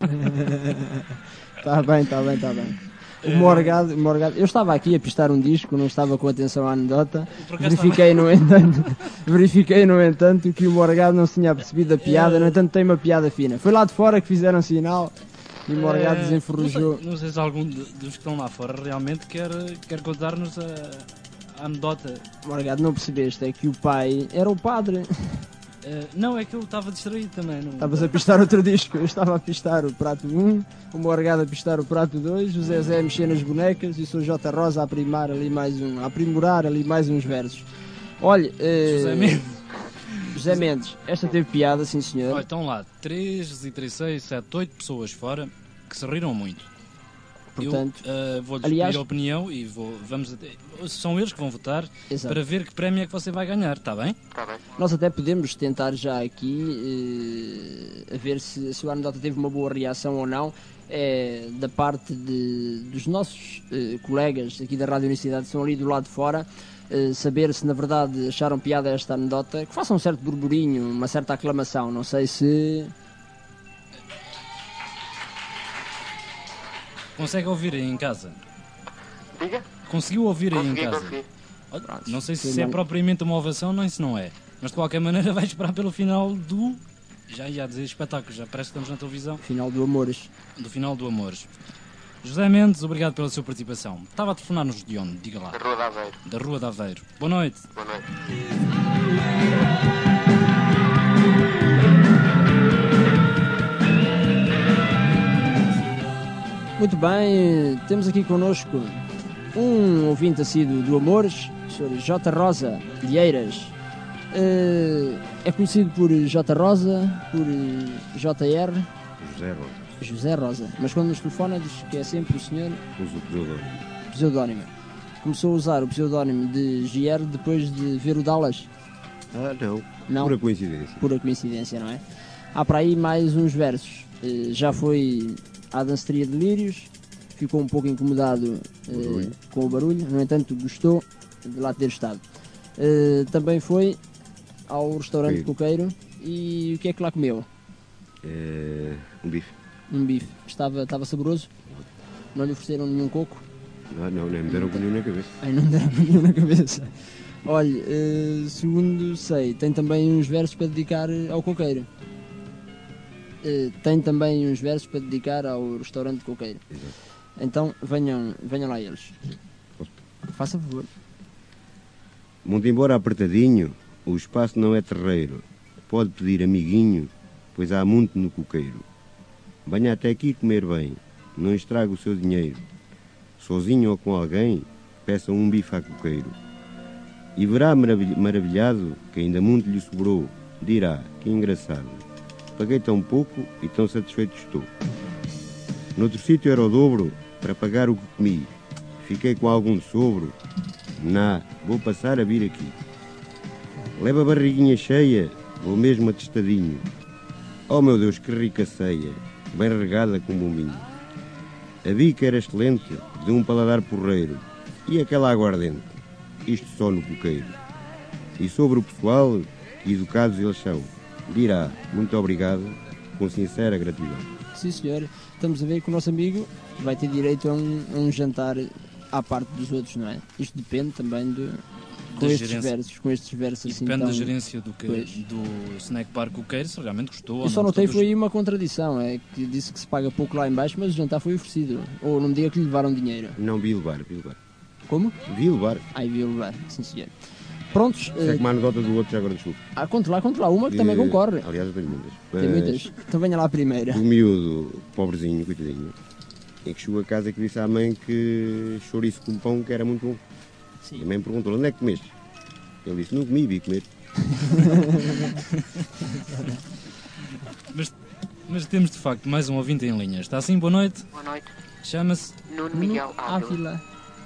Está bem, está bem, está bem. O Morgado, eu estava aqui a pistar um disco, não estava com atenção à anedota. Verifiquei, no entanto, que o Morgado não se tinha percebido a piada, no entanto tem uma piada fina. Foi lá de fora que fizeram sinal e o Morgado desenferrujou. Não sei se algum dos que estão lá fora realmente quer contar-nos a anedota. Morgado, não percebeste, é que o pai era o padre. Não, é que eu estava distraído também. Estavas a pistar outro disco, eu estava a pistar o prato 1, o Morgado a pistar o prato 2, o Zezé a mexer nas bonecas e o Sr. J. Rosa a aprimorar ali mais uns versos. Olha, José Mendes, esta teve piada, sim senhor. Olha, estão lá 3 e 3, 6, 7, 8 pessoas fora que se riram muito. Portanto, eu vou-lhes pedir a opinião e são eles que vão votar. Exato. Para ver que prémio é que você vai ganhar, está bem? Está bem. Nós até podemos tentar já aqui a ver se o anedota teve uma boa reação ou não, da parte dos nossos colegas aqui da Rádio Universidade que estão ali do lado de fora, saber se na verdade acharam piada esta anedota, que façam um certo burburinho, uma certa aclamação, não sei se... Consegue ouvir aí em casa? Diga? Conseguiu ouvir aí em casa? Consegui. Não sei se é propriamente uma ovação, nem se não é. Mas de qualquer maneira vai esperar pelo final do... Já ia dizer espetáculo, já parece que estamos na televisão. Final do Amores. Do final do Amores. José Mendes, obrigado pela sua participação. Estava a telefonar-nos de onde? Diga lá. Da Rua de Aveiro. Da Rua de Aveiro. Boa noite. Boa noite. Muito bem, temos aqui connosco um ouvinte assíduo do Amores, o Sr. J. Rosa de Eiras. É conhecido por J. Rosa, por JR? José Rosa. Mas quando nos telefona diz que é sempre o senhor... Usa o pseudónimo. Começou a usar o pseudónimo de JR depois de ver o Dallas? Não. Pura coincidência. Pura coincidência, não é? Há para aí mais uns versos. Já foi... à danceteria de Lírios, ficou um pouco incomodado com o barulho, no entanto gostou de lá ter estado. Também foi ao restaurante Coqueiro e o que é que lá comeu? Um bife. Um bife. Estava saboroso? Não lhe ofereceram nenhum coco? Não, nem me deram nenhum na cabeça. Não me deram nenhum na cabeça. Olha, segundo sei, tem também uns versos para dedicar ao Coqueiro. Tem também uns versos para dedicar ao restaurante Coqueiro. Exato. Então venham lá eles. Faça favor. Muito embora apertadinho, o espaço não é terreiro. Pode pedir amiguinho, pois há muito no coqueiro. Venha até aqui comer bem, não estrague o seu dinheiro. Sozinho ou com alguém, peça um bife a coqueiro. E verá maravilhado que ainda muito lhe sobrou. Dirá, que engraçado. Paguei tão pouco e tão satisfeito estou. Noutro sítio era o dobro para pagar o que comi. Fiquei com algum de sobro. Vou passar a vir aqui. Leva a barriguinha cheia, vou mesmo atestadinho. Oh meu Deus, que rica ceia, bem regada com bombinho. A bica era excelente, de um paladar porreiro. E aquela aguardente, isto só no coqueiro. E sobre o pessoal, que educados eles são. Dirá, muito obrigado, com sincera gratidão. Sim senhor, estamos a ver que o nosso amigo vai ter direito a um jantar à parte dos outros, não é? Isto depende também com estes versos assim. Depende da gerência do Snack Bar Coqueiro, se realmente gostou. Eu só notei foi aí uma contradição, é que disse que se paga pouco lá em baixo, mas o jantar foi oferecido. Ou não me diga que lhe levaram dinheiro. Não, vi levar. Como? Vi levar. Vi levar, sim senhor. Prontos. É como a anedota do outro, já agora desculpe. Conte lá uma que também concorre. Aliás, eu tenho muitas. Tem muitas. Então venha lá a primeira. O miúdo, pobrezinho, coitadinho, e que chegou a casa e que disse à mãe que chouriço com pão que era muito bom. Sim. E a mãe perguntou, onde é que comeste? Ele disse, não comi, vi comer. mas temos de facto mais um ouvinte em linha. Está assim, boa noite? Boa noite. Chama-se? Nuno Miguel Ávila.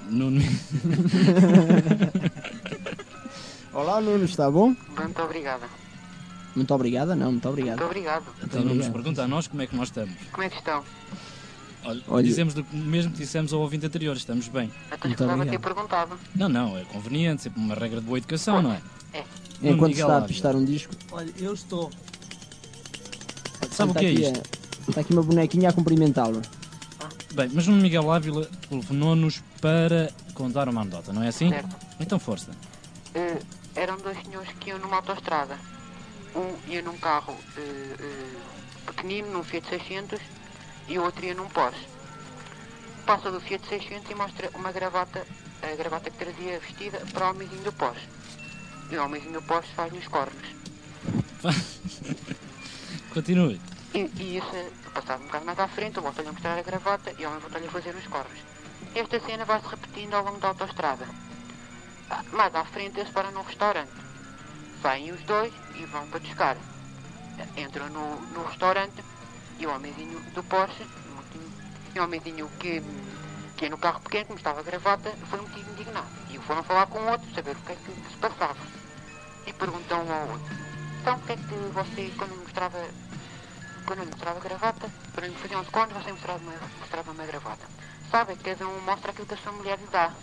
Olá Nuno, está bom? Muito obrigada. Muito obrigada? Não, muito obrigado. Muito obrigado. Então não nos pergunta a nós como é que nós estamos. Como é que estão? Olha, dizemos o mesmo que dissemos ao ouvinte anterior, estamos bem. Até escutava ter perguntado. Não, é conveniente, sempre uma regra de boa educação, não é? Enquanto está a pistar um disco. Olha, eu estou. Sabe o que é isto? Está aqui uma bonequinha a cumprimentá-lo. Bem, mas o Miguel Ávila telefonou-nos para contar uma anedota, não é assim? Certo. Então força. Eram dois senhores que iam numa autoestrada. Um ia num carro pequenino, num Fiat 600, e o outro ia num Porsche. Passa do Fiat 600 e mostra uma gravata, a gravata que trazia vestida para o homenzinho do Porsche. E o homenzinho do Porsche faz-lhe os cornos. Continue. E isso passava um bocado mais à frente, eu volto-lhe a mostrar a gravata e o homem volta-lhe a fazer os cornos. Esta cena vai-se repetindo ao longo da autoestrada. Mais à frente eles param num restaurante. Saem os dois e vão para descar. Entram no restaurante e o homenzinho do Porsche, e o homenzinho que ia no carro pequeno, como estava a gravata, foi muito indignado. E foram falar com o outro, saber o que é que se passava. E perguntam um ao outro: então, o que é que você, quando eu lhe mostrava a gravata, para lhe fazer uns cornos, você mostrava uma gravata? Sabe, cada um mostra aquilo que a sua mulher lhe dá.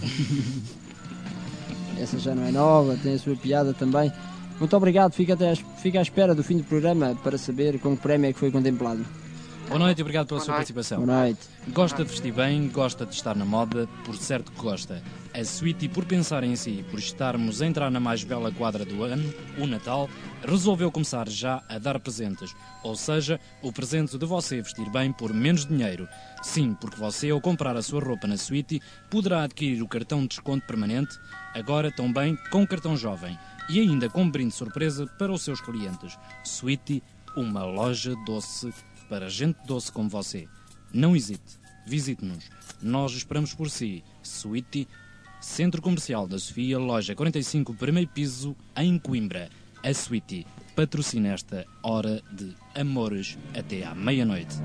Essa já não é nova, tem a sua piada também. Muito obrigado, fica à espera do fim do programa para saber com que prémio é que foi contemplado. Boa noite e obrigado pela sua participação. Boa noite. Gosta de vestir bem, gosta de estar na moda, por certo que gosta. A Sweetie, por pensar em si, por estarmos a entrar na mais bela quadra do ano, o Natal, resolveu começar já a dar presentes. Ou seja, o presente de você vestir bem por menos dinheiro. Sim, porque você, ao comprar a sua roupa na Sweetie, poderá adquirir o cartão de desconto permanente, agora também com o cartão jovem. E ainda com um brinde surpresa para os seus clientes. Sweetie, uma loja doce para gente doce como você. Não hesite, visite-nos. Nós esperamos por si. Sweetie, Centro Comercial da Sofia, loja 45, primeiro piso, em Coimbra. A Sweetie patrocina esta hora de amores até à meia-noite.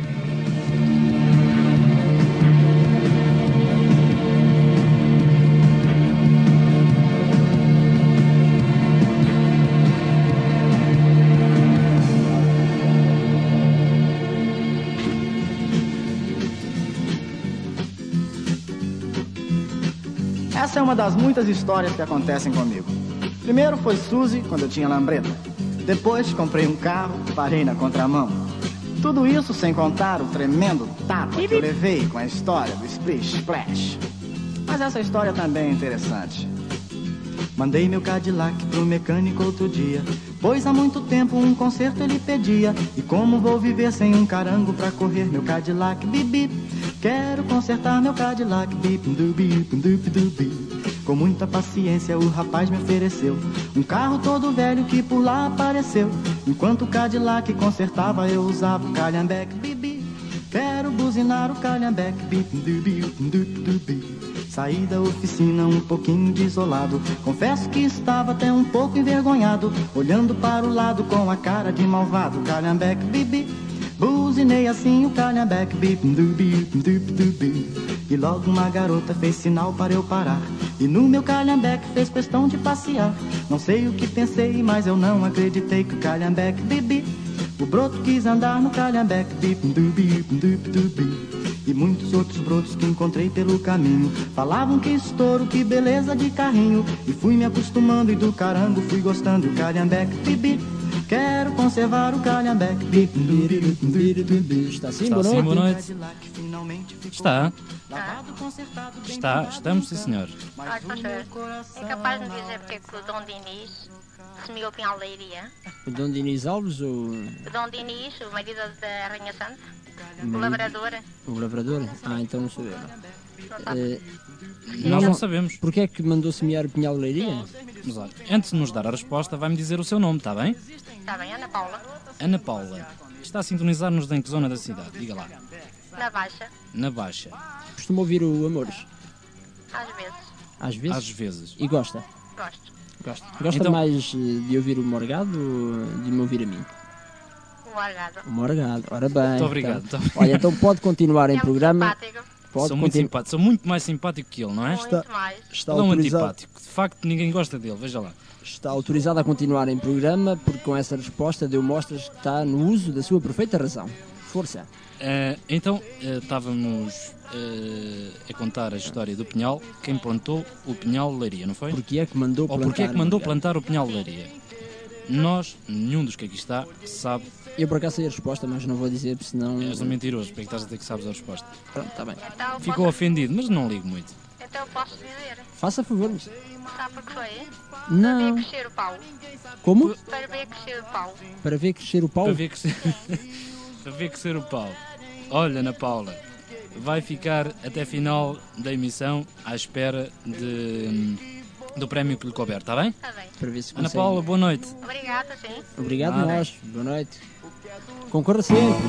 Essa é uma das muitas histórias que acontecem comigo. Primeiro foi Suzy, quando eu tinha lambreta. Depois comprei um carro, parei na contramão. Tudo isso sem contar o tremendo tapa que eu levei com a história do Splish Splash. Mas essa história também é interessante. Mandei meu Cadillac pro mecânico outro dia, pois há muito tempo um conserto ele pedia. E como vou viver sem um carango pra correr meu Cadillac, bip bip. Quero consertar meu Cadillac, bip dubi, dubi dubi. Com muita paciência o rapaz me ofereceu um carro todo velho que por lá apareceu. Enquanto o Cadillac consertava eu usava o calhambeque, bip bip. Quero buzinar o calhambeque, bip dubi, dubi dubi. Saí da oficina um pouquinho desolado, confesso que estava até um pouco envergonhado, olhando para o lado com a cara de malvado, calhambeque, bibi. Buzinei assim o calhambeque, bip dubi, dubi dubi. E logo uma garota fez sinal para eu parar, e no meu calhambeque fez questão de passear. Não sei o que pensei, mas eu não acreditei que o calhambeque, bibi. O broto quis andar no calhambeque, bip dubi, dubi dubi. E muitos outros brotos que encontrei pelo caminho falavam que estouro, que beleza de carrinho. E fui me acostumando e do carango fui gostando. O calhambeque, bibi, quero conservar o calhambeque, bibi, bibi, bibi. Está sim, boa noite. Está. Estamos sim, senhor. Olha, é capaz de me dizer porque é que o Dom Dinis sumiu o Pinhal da Iria? O Dom Dinis Alves ou... O Dom Dinis, o marido da Rainha Santa? O lavrador? O lavrador? Ah, então não sabemos. Nós não sabemos. Porquê é que mandou semear o Pinhal de Leiria? Mas olha, antes de nos dar a resposta, vai-me dizer o seu nome, está bem? Está bem, Ana Paula. Ana Paula. Está a sintonizar-nos em que zona da cidade? Diga lá. Na Baixa. Na Baixa. Costuma ouvir o Amores? Às vezes. Às vezes? Às vezes. E gosta? Gosto. Gosta então... mais de ouvir o Morgado ou de me ouvir a mim? O Morgado. O Morgado, ora bem. Muito obrigado. Então. Olha, então pode continuar em programa. Sou muito simpático, sou muito mais simpático que ele, não é? Muito mais. Está ele é um autorizado. antipático. De facto, ninguém gosta dele, veja lá. Está autorizado a continuar em programa, porque com essa resposta deu mostras que está no uso da sua perfeita razão. Força. Então, estávamos a contar a história do Pinhal, quem plantou o Pinhal de Leiria, não foi? Porquê é que mandou plantar? Ou porquê é que mandou plantar o Pinhal de Leiria? Nós, nenhum dos que aqui está, sabe. Eu por acaso sei a resposta, mas não vou dizer, porque senão... És um mentiroso, porque é que estás a dizer que sabes a resposta? Pronto, está bem. Então, Ficou ofendido, mas não ligo muito. então eu posso dizer. Faça favor. Sabe por que foi? Para ver Não. crescer o pau. Como? Para ver crescer o pau. Para ver crescer o pau? Para ver crescer, para ver crescer o pau. Olha, Ana Paula, vai ficar até final da emissão à espera do prémio que lhe couber, está bem? Está bem. Para ver se Ana consegue. Paula, boa noite. Obrigada, sim. Obrigado Nada. nós. Boa noite. Concorra sempre.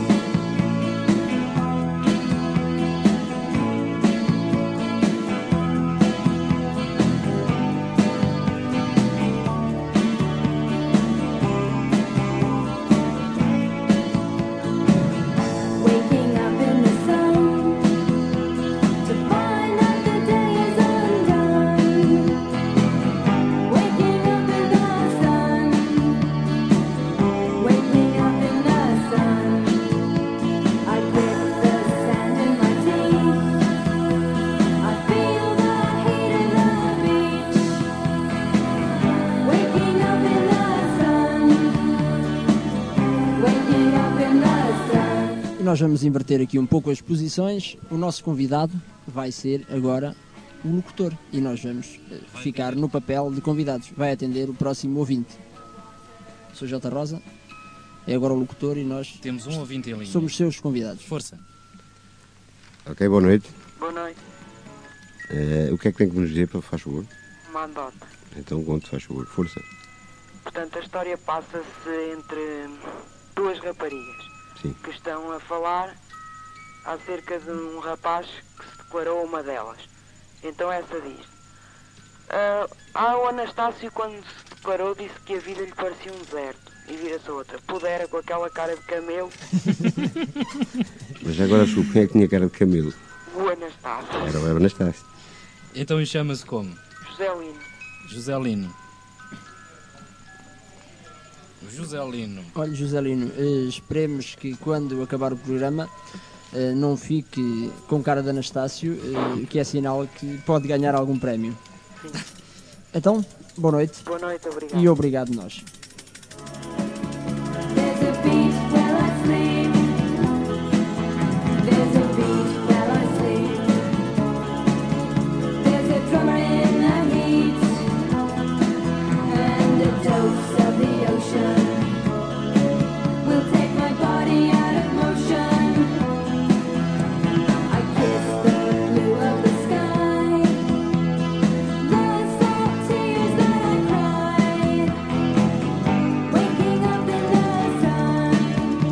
Waking up in the sun to find that the day is undone. Waking up in the sun, waking up in the sun. I grip the sand in my teeth. I feel the heat in the beach. Waking up in the sun, waking up in the sun. E nós vamos inverter aqui um pouco as posições. O nosso convidado vai ser agora o locutor. E nós vamos ficar no papel de convidados. Vai atender o próximo ouvinte. Sou J. Rosa, é agora o locutor e nós Temos um ouvinte em linha. somos seus convidados. Força. Ok, boa noite. Boa noite. O que é que tem que nos dizer, para faz favor? Uma anedota. Então conte, faz favor, força. Portanto, a história passa-se entre duas raparigas Sim. que estão a falar acerca de um rapaz que se declarou a uma delas. Então essa diz: o Anastácio, quando se declarou, disse que a vida lhe parecia um deserto. E vira-se a outra: pudera, com aquela cara de camelo. Mas agora soube quem é que tinha cara de camelo. O Anastácio. Era o Anastácio. Então chama-se como? José Lino. Joselino. Joselino. Olha, Joselino, esperemos que quando acabar o programa não fique com cara de Anastácio, que é sinal que pode ganhar algum prémio. Então, boa noite Boa noite, obrigado. e obrigado nós. There's a beach where I sleep. There's a beach where I sleep. There's a drummer in the heat and a dose of the ocean will take my body out of motion. I kiss the blue of the sky, the salt tears that I cried. Waking up in the sun,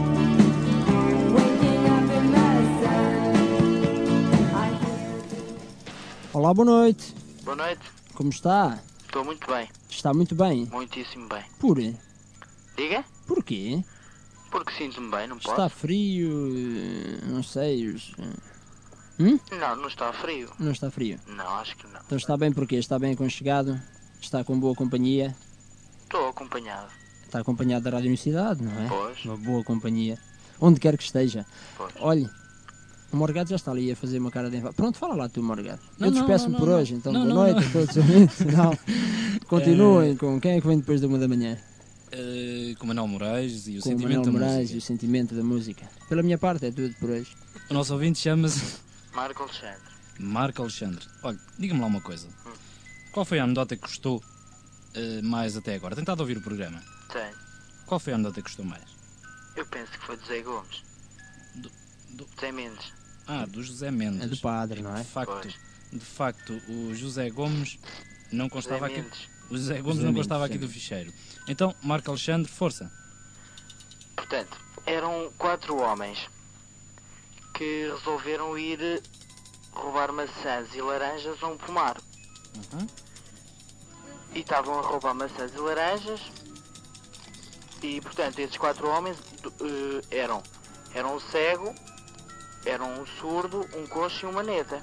waking up in the sun. I heard Olá, boa noite. Boa noite. Como está? Estou muito bem. Está muito bem. Muitíssimo bem. Por? Diga? Porquê? Porque sinto-me bem, não posso? Está frio, não sei. Não, não está frio. Não está frio. Não, acho que não. Então está bem porquê? Está bem aconchegado? Está com boa companhia? Estou acompanhado. Está acompanhado da Rádio Universidade, não é? Pois. Uma boa companhia. Onde quer que esteja. Pois. Olhe, o Morgado já está ali a fazer uma cara de enfado. Pronto, fala lá tu, Morgado. Não, Eu despeço-me não, por não, hoje, então não, boa não, noite a todos os ouvintes. Não. Continuem com quem é que vem depois da 1 da manhã? Com Manuel Moraes e o Com o sentimento Manuel da Moraes e música. o sentimento da música. Pela minha parte é tudo por hoje. O nosso ouvinte chama-se Marco Alexandre. Marco Alexandre. Olha, diga-me lá uma coisa. Qual foi a anedota que gostou mais até agora? Tentado ouvir o programa. Tenho. Qual foi a anedota que gostou mais? Eu penso que foi de Zé Gomes. Zé Mendes. Do José Mendes. É do padre, não é? De facto, o José Gomes não constava Zé aqui. Mendes. O José Gomes José não Mendes, constava aqui sim. do ficheiro. Então, Marco Alexandre, força. Portanto, eram 4 homens que resolveram ir roubar maçãs e laranjas a um pomar. E estavam a roubar maçãs e laranjas. E, portanto, esses 4 homens eram um cego, eram um surdo, um coxo e uma neta.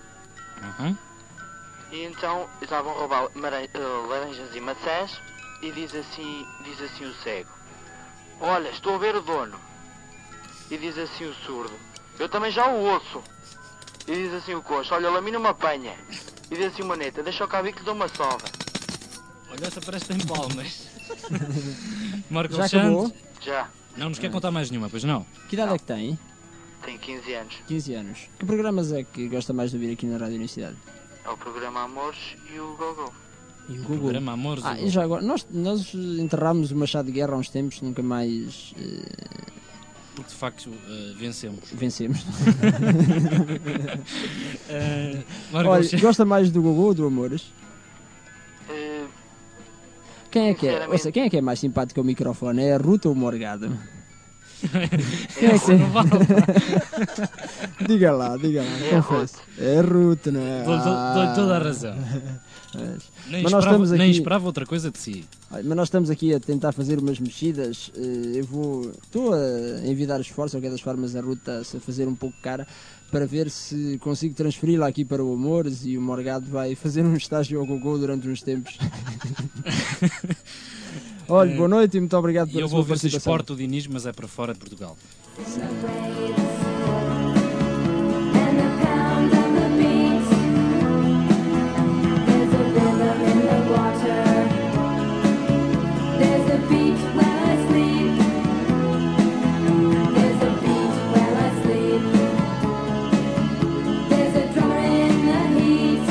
E então estavam a roubar laranjas e maçãs e diz assim o cego: olha, estou a ver o dono. E diz assim o surdo: eu também já o ouço. E diz assim o coxo: olha, lamina uma panha. E diz assim uma neta: deixa o cá vir que lhe dou uma sova. Olha, essa parece que tem palmas. Marco Já Alexandre, acabou? Já, não nos quer contar mais nenhuma, pois não? Que idade é que tem? tenho 15 anos. 15 anos. Que programas é que gosta mais de ouvir aqui na Rádio Universidade? É o programa Amores e o Gogol. E o O Google. programa Amores. Ah, e já agora, nós enterrámos o Machado de Guerra há uns tempos, nunca mais Porque de facto vencemos. vencemos. Marco Olha, Alexandre, gosta mais do Google ou do Amores? Eh, Quem é que é? Sinceramente- Ouça, quem é que é mais simpático ao microfone? É a Ruta ou o Morgado? Quem é que não vale. Diga lá, É a confesso. É a Ruta, não é? Dou-lhe toda a razão. Mas Nem, Mas nós esperava, estamos nem aqui- esperava outra coisa de si. olha, mas nós estamos aqui a tentar fazer umas mexidas. Estou a envidar esforço, de qualquer das formas, a Ruta a fazer um pouco cara para ver se consigo transferi-la aqui para o Amores e o Morgado vai fazer um estágio ao Gogô durante uns tempos. Olha, boa noite e muito obrigado E pela eu sua vou ver se participação. exporto o Diniz, mas é para fora de Portugal. And the pound and the beat. There's a rhythm in the water. There's a beat when I sleep. There's a beat when I sleep. There's a drummer in the heat.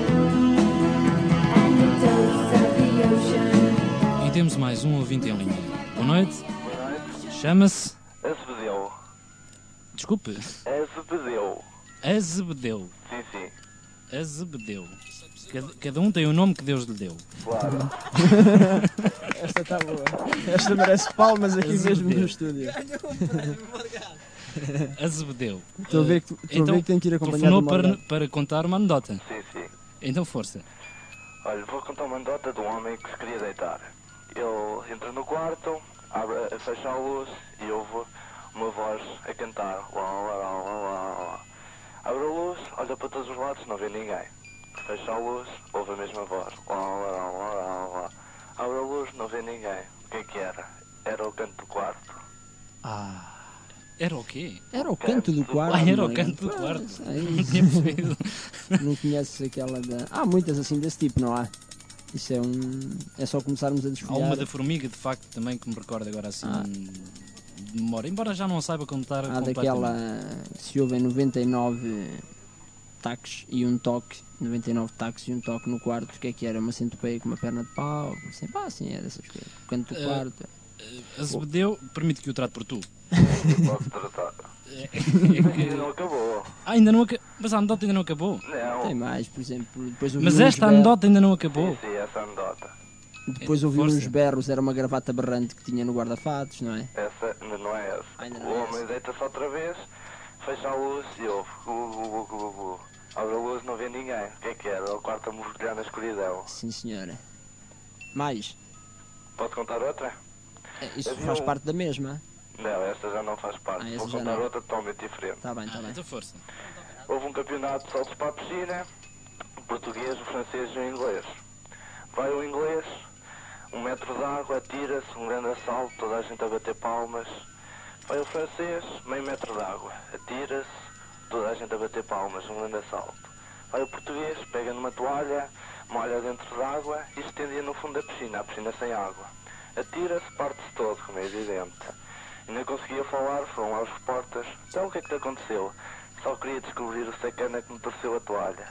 And the dose of the ocean. E temos mais um ouvinte em linha. Boa noite. Boa noite. Chama-se. Azebedeu. Desculpe. Azebedeu. Azebedeu. Sim, sim. Azebedeu. Cada um tem o nome que Deus lhe deu. Claro. Esta está boa. Esta merece palmas aqui mesmo no estúdio. Azebedeu. Estou a ver que Então, tem que ir acompanhado telefonou do Morgado. para contar uma anedota. Sim, sim. Então força. Olha, vou contar uma anedota de um homem que se queria deitar. Ele entra no quarto, fecha a luz e ouve uma voz a cantar. Lá, lá, lá, lá, lá, lá. Abre a luz, olha para todos os lados, não vê ninguém. Fecha a luz, ouve a mesma voz. Lá, lá, lá, lá, lá, lá. Abre a luz, não vê ninguém. O que é que era? Era o canto do quarto. Era o quê? Era o canto do quarto. Ah, era o Morgado. canto do quarto. Pois, Não tinha percebido. Não conheces aquela da. Há muitas assim desse tipo, não há? Isso é um. É só começarmos a Há desfolhar. uma da formiga, de facto, também que me recorda agora assim de memória. Embora já não saiba contar Há completamente. daquela que se ouvem 99 taques e um toque. 99 taques e um toque no quarto. O que é que era? Uma centopeia com uma perna de pau. Assim, pá, assim, é dessas coisas. O canto do quarto. Azebedeu, permite que o trate por tu. Posso tratar. É Ainda que... não acabou. ainda não acabou. Mas a anedota ainda não acabou. Não. Tem mais, por exemplo. Depois ouvi Mas uns esta berros- anedota ainda não acabou. Sim, sim, essa anedota. Depois ouvi Força. uns berros, era uma gravata berrante que tinha no guarda-fatos, não é? Essa ainda não é essa. Ainda não O é homem essa. deita-se outra vez, fecha a luz e ouve. Abre a luz, não vê ninguém. O que é que era? O quarto a mergulhar na escuridão. Sim, senhora. Mais. Posso contar outra? Isso Havia faz um- parte da mesma. Não, esta já não faz parte. Ah, essa Vou já contar não. outra totalmente diferente. Está bem, está bem. Então força. Houve um campeonato de saltos para a piscina, o português, o francês e o inglês. Vai o inglês, 1 metro de água, atira-se, um grande assalto, toda a gente a bater palmas. Vai o francês, meio metro de água, atira-se, toda a gente a bater palmas, um grande assalto. Vai o português, pega numa toalha, molha dentro da água e estendia no fundo da piscina, a piscina sem água. Atira-se, parte-se todo, como é evidente. Ainda conseguia falar, foram lá os repórteres. Então o que é que te aconteceu? Só queria descobrir o sacana que me torceu a toalha.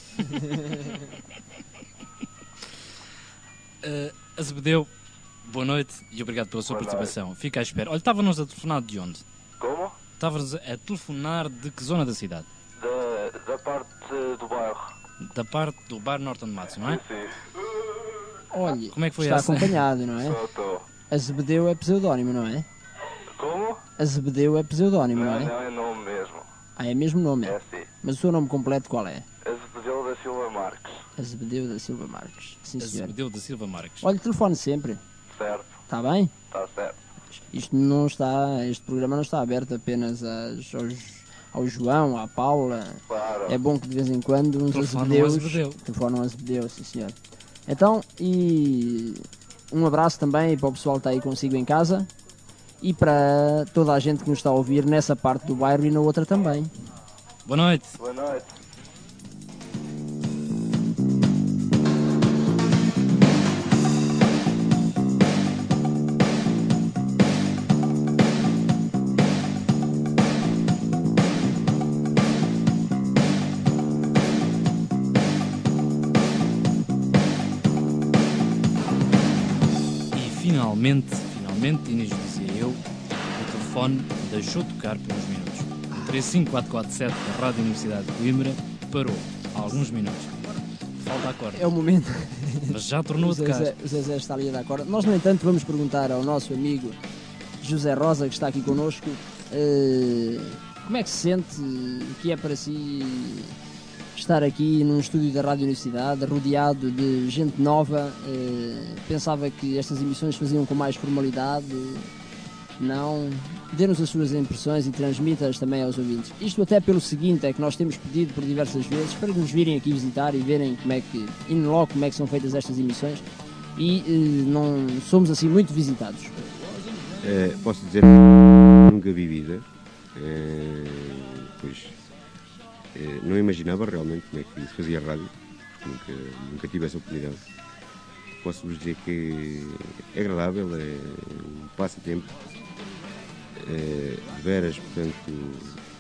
Azebedeu, boa noite e obrigado pela sua Boa participação. Fica à espera. Olha, estava-nos a telefonar de onde? Como? Estavas a telefonar de que zona da cidade? Da parte do bairro. Da parte do bar Norton Matos, não é? Sim, sim. Olha, Como é que foi está essa? acompanhado, não é? Estou. Azebedeu é pseudónimo, não é? Como? Azebedeu é pseudónimo, não Não, é? não, é nome mesmo. Ah, é mesmo nome. É assim. Mas o seu nome completo qual é? Azebedeu da Silva Marques. Azebedeu da Silva Marques. Sim, senhor. Azebedeu da Silva Marques. Olha, telefone sempre. Certo, Está bem? está certo. Isto não está, este programa não está aberto apenas ao João, à Paula. Claro. É bom que de vez em quando uns Telefonam azebedeus Azebedeu. telefonam Azebedeu, sim senhor. Então, e um abraço também para o pessoal que está aí consigo em casa e para toda a gente que nos está a ouvir nessa parte do bairro e na outra também. Boa noite. Boa noite. Finalmente, Inês, dizia eu, o telefone deixou de tocar por uns minutos. O 35447 da Rádio Universidade de Coimbra parou há alguns minutos. Falta a corda. É o momento. Mas já tornou a tocar. O Zezé está ali a dar corda. Nós, no entanto, vamos perguntar ao nosso amigo José Rosa, que está aqui connosco, como é que se sente, o que é para si estar aqui num estúdio da Rádio Universidade, rodeado de gente nova. Pensava que estas emissões se faziam com mais formalidade. Não. Dê-nos as suas impressões e transmita-as também aos ouvintes. Isto até pelo seguinte, é que nós temos pedido por diversas vezes para nos virem aqui visitar e verem como é que, in loco, como é que são feitas estas emissões, e não somos assim muito visitados. Posso dizer que nunca vi vida, pois não imaginava realmente como é que se fazia rádio, porque nunca tive essa oportunidade. Posso-vos dizer que é agradável, é um passatempo, de veras, portanto,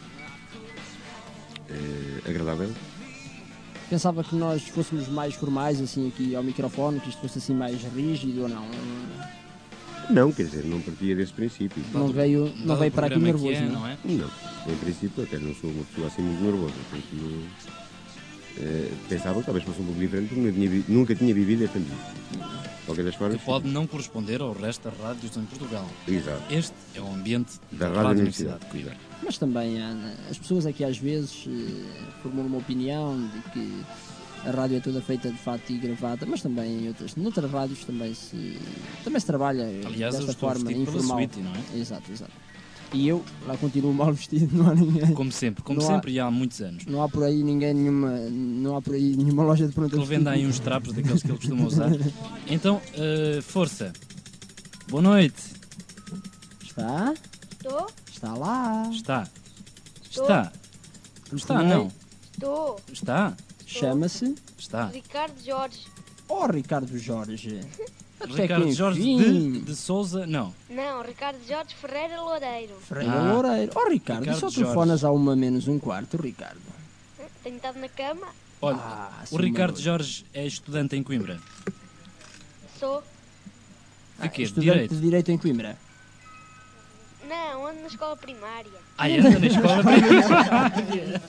agradável. Pensava que nós fôssemos mais formais, assim, aqui ao microfone, que isto fosse assim mais rígido ou não? Não, quer dizer, não partia desse princípio. Não veio para aqui nervoso, não é? Não, em princípio até não sou uma pessoa assim muito nervosa, portanto, pensava que talvez fosse um pouco diferente, porque nunca tinha vivido esta medida. De qualquer das formas, Que pode não corresponder ao resto das rádios em Portugal. Exato. Este é o ambiente Da da Rádio Rádio Universidade. Universidade de Coimbra. Mas também as pessoas aqui às vezes formulam uma opinião de que a rádio é toda feita de fato e gravata, mas também noutras rádios também se trabalha Aliás, eu desta estou forma vestido pela informal. Sweetie, não é? Exato. E eu lá continuo mal vestido, não há ninguém. Como sempre, e há muitos anos. Não há por aí nenhuma loja de pronto Ele vende aí uns trapos daqueles que ele costuma usar. Então, força. Boa noite. Está? Estou? Está lá. Está, Quem é? não. Estou. Está, Chama-se Ricardo Jorge. Ricardo Jorge. Até Ricardo que Jorge enfim. de Souza, não. Não, Ricardo Jorge Ferreira Loureiro. Freire Loureiro. Ricardo, Ricardo só Jorge. telefonas a 1:45, Ricardo. Tenho estado na cama. Olha, sim, o Ricardo maravilha. Jorge é estudante em Coimbra. Sou. De quê? De Estudante Direito? de Direito em Coimbra. Não, ando na escola primária. Anda na escola primária.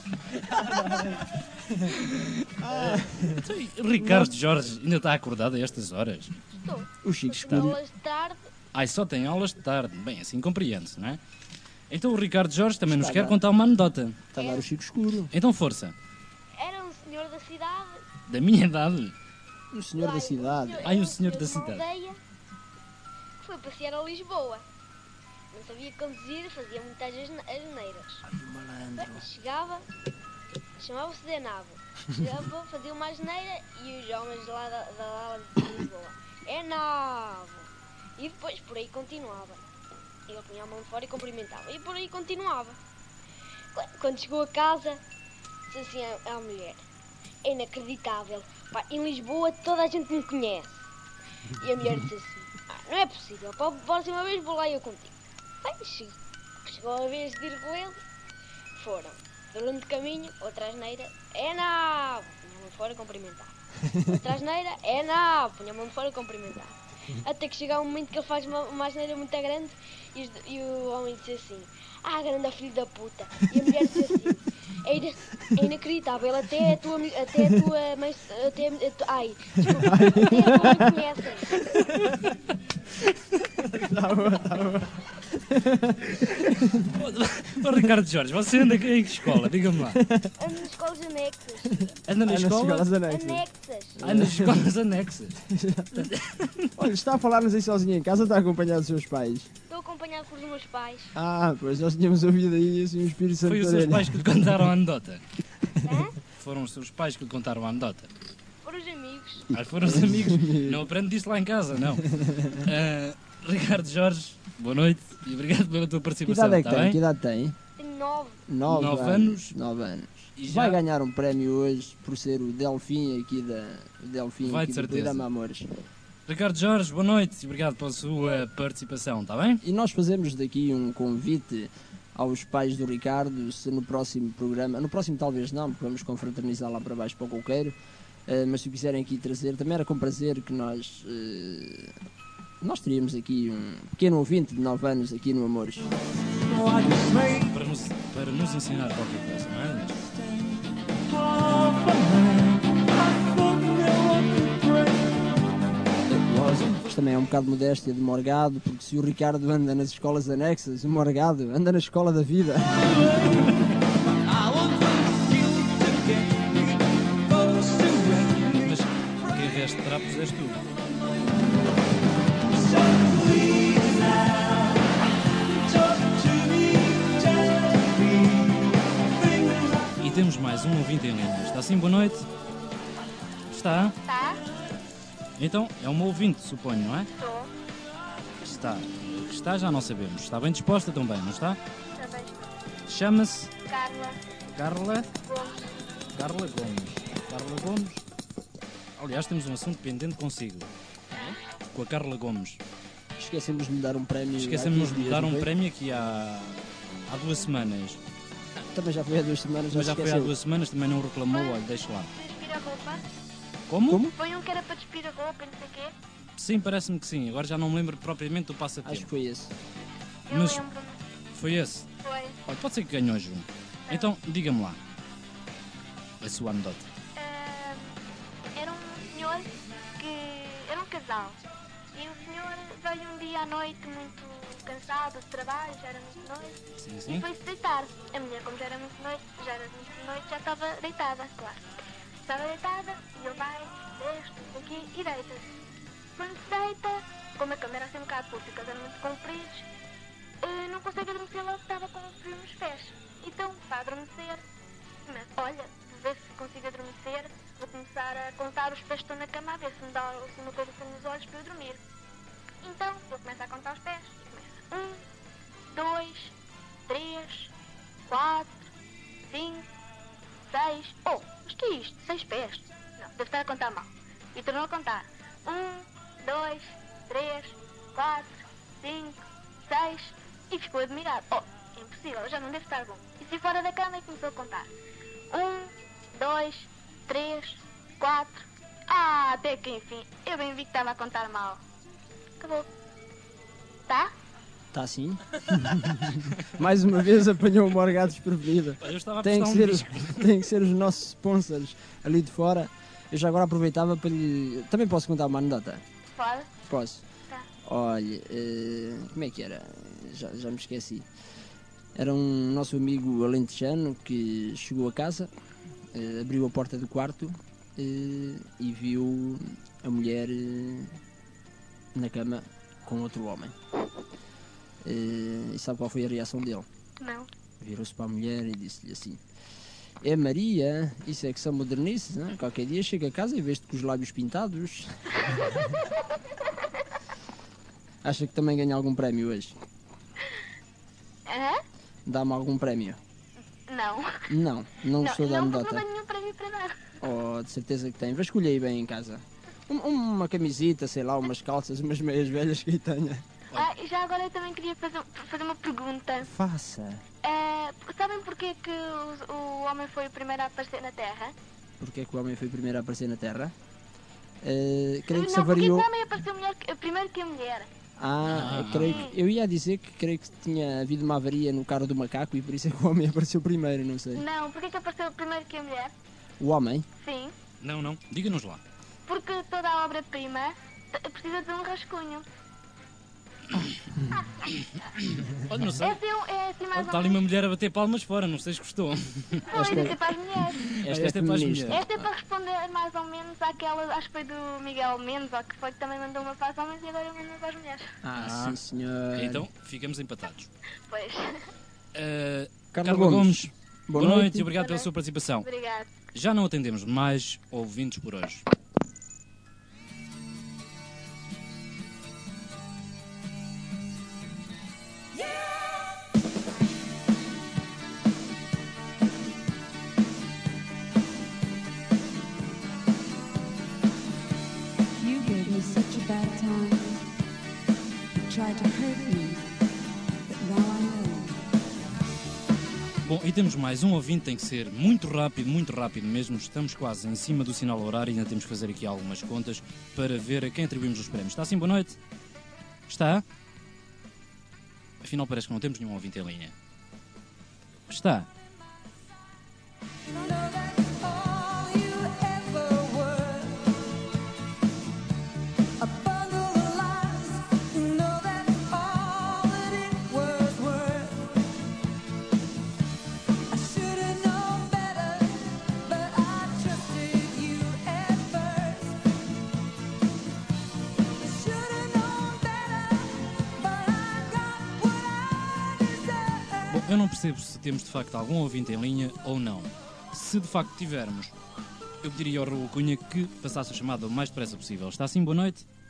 Então, Ricardo Jorge ainda está acordado a estas horas? Estou. O Chico Tenho Escuro. aulas de tarde. Só tem aulas de tarde. Bem, assim compreende-se, não é? Então o Ricardo Jorge também nos Está quer bem. contar uma anedota. Está a dar o Chico Escuro. Então força. Era um senhor da cidade. Da minha idade. O senhor da cidade. O senhor da de uma cidade. aldeia que foi passear a Lisboa. Não sabia conduzir, fazia muitas asneiras. Malandro. Chegava, chamava-se de Nabo. Chegava, fazia uma asneira e os homens lá da ala de Lisboa. É Nabo! E depois por aí continuava. Ele punha a mão de fora e cumprimentava. E por aí continuava. Quando chegou a casa, disse assim à mulher: é inacreditável. Pá, em Lisboa toda a gente me conhece. E a mulher disse assim: não é possível. Para a próxima vez vou lá eu contigo. Bem, chegou a vez de ir com ele. Foram. Durante o caminho, outra asneira. É Nabo! Punha a mão de fora e cumprimentava. Outra asneira. É Nabo! Punha a mão de fora e cumprimentava. Até que chega um momento que ele faz uma asneira muito grande e o homem disse assim: grande filho da puta. E a mulher disse assim: é inacreditável, até a tua mãe, desculpa, até a tua mãe conhece. Ricardo Jorge, você anda em que escola? Diga-me lá. Ando nas escolas anexas. Anda na escola? Anexas. Anda nas escolas anexas. Olha, está a falar-nos aí sozinho em casa ou está acompanhado dos seus pais? Estou acompanhado por os meus pais. Pois nós tínhamos ouvido aí assim um Espírito Santo. Foi os da seus orelha. pais que lhe contaram a anedota? Hã? Foram os seus pais que lhe contaram a anedota? Por os amigos. Foram os amigos. Não aprendo disso lá em casa, não. Ricardo Jorge, boa noite e obrigado pela tua Que participação. idade é que Está tem? bem? Que idade tem? Tenho 9. 9 anos. 9 anos. E já- Vai ganhar um prémio hoje por ser o Delfim aqui, Vai, de do certeza. programa Amores. Ricardo Jorge, boa noite e obrigado pela sua participação, está bem? E nós fazemos daqui um convite aos pais do Ricardo, se no próximo programa, no próximo talvez não, porque vamos confraternizar lá para baixo para o Coqueiro, mas se o quiserem aqui trazer, também era com prazer que nós nós teríamos aqui um pequeno ouvinte de 9 anos aqui no Amores. Para nos ensinar qualquer coisa, não é? Isto também é um bocado de modéstia de Morgado, porque se o Ricardo anda nas escolas anexas, o Morgado anda na escola da vida. Mas quem veste trapos és tu. E temos mais um ouvinte em linha. Está sim, boa noite? Está? Tá? Então, é uma ouvinte, suponho, não é? Estou. Está, já não sabemos. Está bem disposta também, não está? Também estou. Chama-se Carla Carla Gomes. Carla Gomes. Aliás, temos um assunto pendente consigo. Com a Carla Gomes. Esquecemos de me dar um prémio. Esquecemos há 15 de dias, dar não um foi? prémio aqui há 2 semanas. Também já foi há 2 semanas, Mas já foi há esqueceu. 2 semanas, também não reclamou, olha, deixa lá. Despir a roupa. Como? Foi um que era para despir a roupa e não sei o quê. Sim, parece-me que sim. Agora já não me lembro propriamente do Acho passatempo. que foi esse. Eu Mas- lembro-me. Foi esse? Foi. Olha, pode ser que ganhou hoje um. Então, diga-me lá. A sua anedota. Era um senhor que era um casal. E o senhor veio um dia à noite muito cansado de trabalho, já era muito noite. Sim, E sim. foi-se deitar. A mulher, como já era muito noite, já estava deitada, claro. Estava deitada e ele vai, desce, aqui e deita-se. Quando se deita, como a cama era assim um bocado curta, porque eles eram muito compridos, não consegue adormecer logo, estava com um frio nos pés. Então, para adormecer, mas olha, ver se consigo adormecer, vou começar a contar os pés que estão na cama, a ver se me dá assim, uma coisa nos olhos para eu dormir. Então, ele começa a contar os pés e começa 1, 2, 3, 4, 5, 6. Oh, mas que é isto? 6 pés? Não, deve estar a contar mal. E tornou a contar 1, 2, 3, 4, 5, 6. E ficou admirado. Oh, é impossível, já não deve estar bom. E se fora da cama e começou a contar 1, 2, 3, 4. Ah, até que enfim, eu bem vi que estava a contar mal. Acabou. Tá? Está assim? Mais uma vez apanhou o Morgado desprevenido. Eu estava a Tem que, prestar ser, tem que ser os nossos sponsors ali de fora. Eu já agora aproveitava para lhe... Também posso contar uma anedota? Pode? Posso? Tá. Olha, como é que era? Já me esqueci. Era um nosso amigo alentejano que chegou a casa, abriu a porta do quarto e viu a mulher na cama com outro homem. E sabe qual foi a reação dele? Não. Virou-se para a mulher e disse-lhe assim: É Maria, isso é que são modernices, não é? Qualquer dia chega a casa e vês-te com os lábios pintados. Acha que também ganha algum prémio hoje? Hã? Dá-me algum prémio? Não. Não gostou da não, porque não anedota? tenho nenhum prémio para dar. Oh, de certeza que tem. Vai escolher aí bem em casa. Uma camisita, sei lá, umas calças, umas meias velhas que aí tenha. Ah, e já agora eu também queria fazer uma pergunta. Faça. Sabem porquê que o homem foi o primeiro a aparecer na Terra? Porque é que o homem foi o primeiro a aparecer na Terra? Creio que se Não, porque avariou... o homem apareceu primeiro que a mulher. Creio que... Eu ia dizer que creio que tinha havido uma avaria no carro do macaco e por isso é que o homem apareceu primeiro, não sei. Não, porque que apareceu primeiro que a mulher? O homem? Sim, Não, diga-nos lá. porque toda a obra-prima precisa de um rascunho. Olha, não sei. É assim mais Está ou ali uma menos. mulher a bater palmas fora, não sei se gostou. Não, isso é para as mulheres. Esta é para as feminista. mulheres. Esta é para responder mais ou menos àquela, acho que foi do Miguel Mendes, ou que foi que também mandou uma para os homens e agora eu mando uma para as mulheres. Sim senhor. Então, ficamos empatados. Pois. Carla Carla Gomes. Gomes, boa noite e obrigado pela sua participação. Obrigado. Já não atendemos mais ouvintes por hoje. You gave me such a bad time. You tried to hurt me, but now I know. Bom, e temos mais um ouvinte, tem que ser muito rápido mesmo. Estamos quase em cima do sinal horário e ainda temos que fazer aqui algumas contas para ver a quem atribuímos os prémios. Está assim, boa noite? Está? Afinal parece que não temos nenhum ouvinte em linha. Está? Bom, eu não percebo se temos de facto algum ouvinte em linha ou não. Se de facto tivermos, eu pediria ao Raul Cunha que passasse a chamada o mais depressa possível. Está assim? Boa noite.